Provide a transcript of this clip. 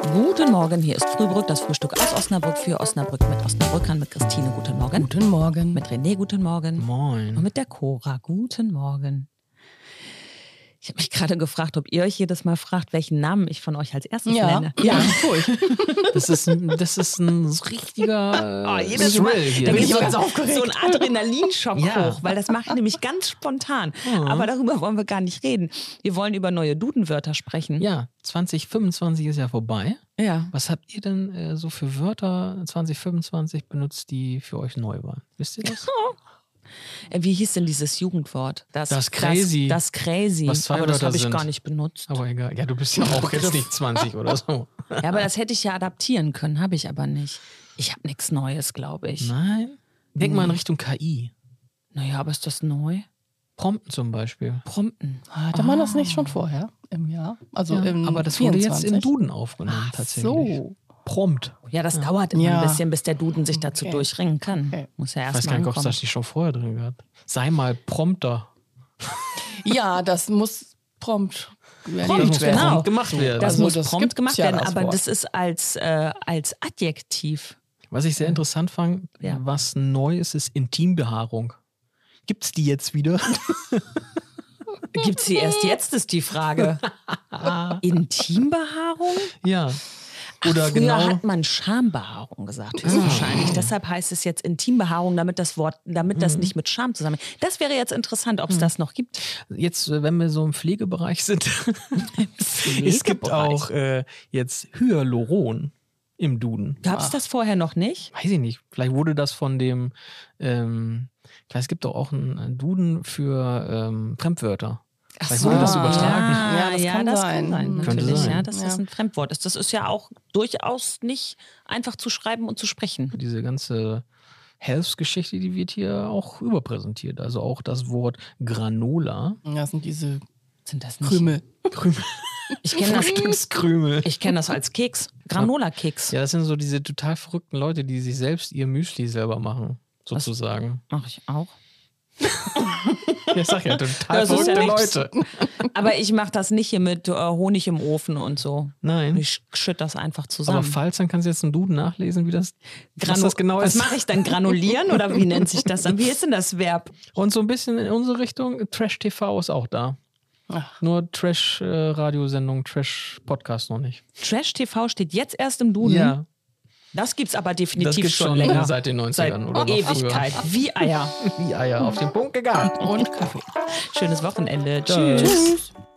Guten Morgen, hier ist Frühbrück, das Frühstück aus Osnabrück für Osnabrück mit Osnabrückern, mit Christine, guten Morgen. Guten Morgen. Mit René, guten Morgen. Moin. Und mit der Cora, guten Morgen. Ich habe mich gerade gefragt, ob ihr euch jedes Mal fragt, welchen Namen ich von euch als erstes nenne. Ja, cool. Das ist ein richtiger jedes Mal, Thrill hier. da bin geht ich so ganz aufgeregt. so ein Adrenalinschock Ja. hoch, weil das mache ich nämlich ganz spontan. Aber darüber wollen wir gar nicht reden. Wir wollen über neue Dudenwörter sprechen. Ja, 2025 ist ja vorbei. Ja. Was habt ihr denn so für Wörter 2025 benutzt, die für euch neu waren? Wisst ihr das? Wie hieß denn dieses Jugendwort? Das Crazy. Das Crazy. Was zwei Aber das Wörter habe ich sind. gar nicht benutzt. Aber egal. Ja, du bist ja auch jetzt nicht 20 oder so. Ja, aber das hätte ich ja adaptieren können, habe ich aber nicht. Ich habe nichts Neues, glaube ich. Nein. Denk mal in Richtung KI. Naja, aber ist das neu? Prompten zum Beispiel. Prompten. Hatte man das nicht schon vorher im Jahr? Also im Aber das wurde 24? jetzt in Duden aufgenommen tatsächlich. So. Prompt. Ja, das dauert immer Ja. ein bisschen, bis der Duden sich dazu Okay. durchringen kann. Okay. Muss ja Ich erst weiß mal gar nicht, ob es ankommen. das nicht schon vorher drin gehabt. Sei mal prompter. Ja, das muss prompt Das erledigt muss werden. genau. prompt gemacht werden. Das Also muss das prompt gibt's gemacht ja, werden, das aber Wort. das ist als Adjektiv. Was ich sehr interessant fand, Ja. was neu ist, ist Intimbehaarung. Gibt's die jetzt wieder? Gibt es die erst jetzt, ist die Frage. Intimbehaarung? Ja. Oder Früher genau. hat man Schambehaarung gesagt, höchstwahrscheinlich. Deshalb heißt es jetzt Intimbehaarung, damit das nicht mit Scham zusammenhängt. Das wäre jetzt interessant, ob es das noch gibt. Jetzt, wenn wir so im Pflegebereich sind, es gibt auch jetzt Hyaluron im Duden. Gab es das vorher noch nicht? Weiß ich nicht. Vielleicht wurde das von dem, vielleicht es gibt doch auch einen Duden für Fremdwörter. Vielleicht wurde das übertragen. Ja, das kann sein. Könnte Natürlich, sein. ja, dass das ein Fremdwort ist. Das ist ja auch durchaus nicht einfach zu schreiben und zu sprechen. Diese ganze Health-Geschichte, die wird hier auch überpräsentiert. Also auch das Wort Granola. Ja, das sind diese Sind das nicht? Krümel. Ich kenne das, Frühstückskrümel. das als Keks. Granola-Keks. Ja, das sind so diese total verrückten Leute, die sich selbst ihr Müsli selber machen, sozusagen. Mache ich auch. Ja, ich sag ja, total Das ist verrückte ja Leute. Aber ich mache das nicht hier mit Honig im Ofen und so. Nein. Ich schütte das einfach zusammen. Aber falls, dann kannst du jetzt im Duden nachlesen, wie das, was das genau Was ist. mache ich dann? Granulieren oder wie nennt sich das dann? Wie ist denn das Verb? Und so ein bisschen in unsere Richtung, Trash TV ist auch da. Ach. Nur Trash-Radiosendung, Trash-Podcast noch nicht. Trash TV steht jetzt erst im Duden. Ja, Das gibt's aber das definitiv gibt schon schon länger. seit den 90ern Seit oder noch Ewigkeit. Wie Eier. früher. Wie Eier auf den Punkt gegangen. Und Kaffee. Schönes Wochenende. Tschüss. Tschüss.